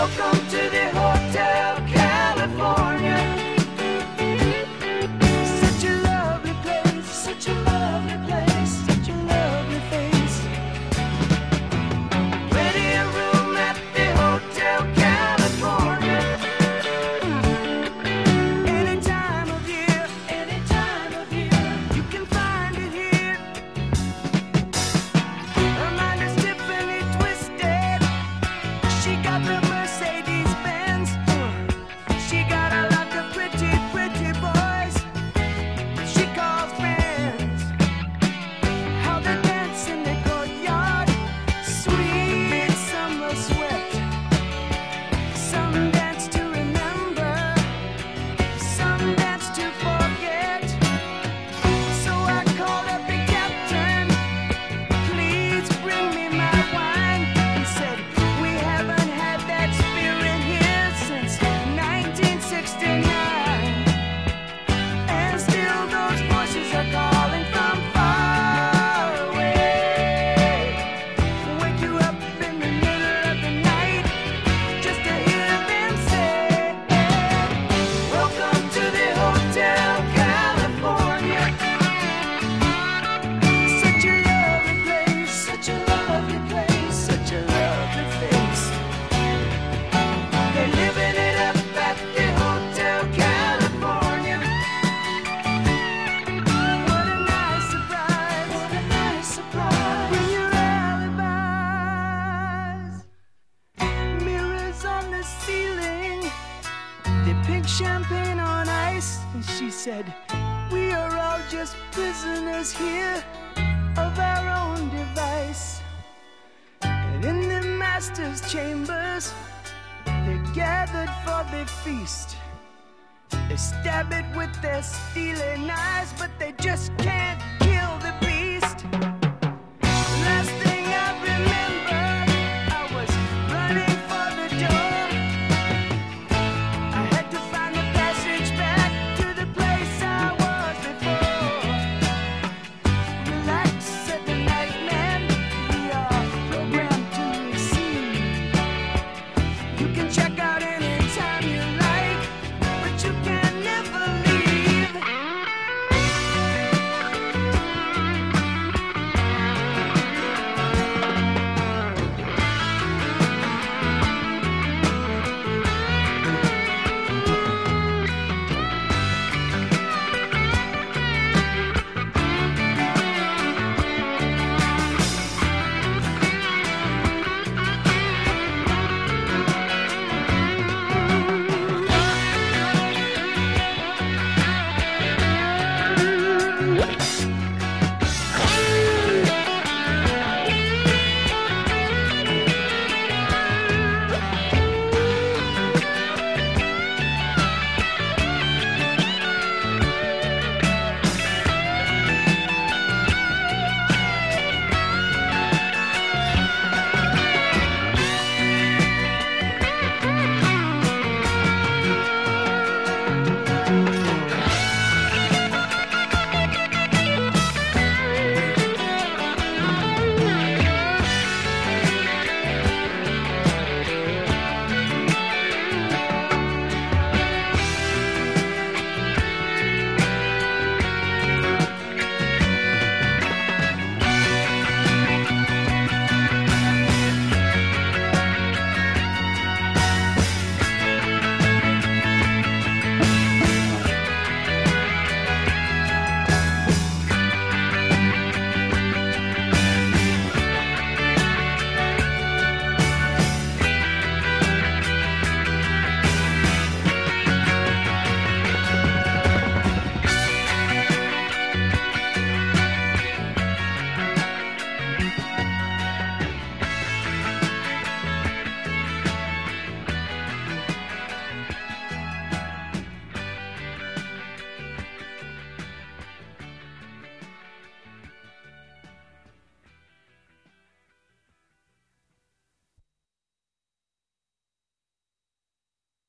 Welcome to the Hotel California. Such a lovely place, such a lovely place, such a lovely face. Plenty of room at the Hotel California. Any time of year, you can find it here. Her mind is Tiffany twisted. She got the Mercedes Benz. She got a lot of pretty, pretty boys she calls friends. How they dance in the courtyard, sweet summer sweat. Some dance to remember, some dance to forget. So I called up the captain, please bring me my wine. He said, we haven't had that spirit here since 1969. And still those voices are calling from far away. Wake you up in the middle of the night just to hear them say, welcome to the Hotel California. Such a lovely place, such a lovely place, such a lovely face. They're living it up at the Hotel California. What a nice surprise, what a nice surprise. Bring your alibis. Mirrors on the ceiling, they pink champagne on ice. And she said, we are all just prisoners here of our own device. And in the master's chambers, they gathered for the feast. They stab it with their steely knives, but they just can't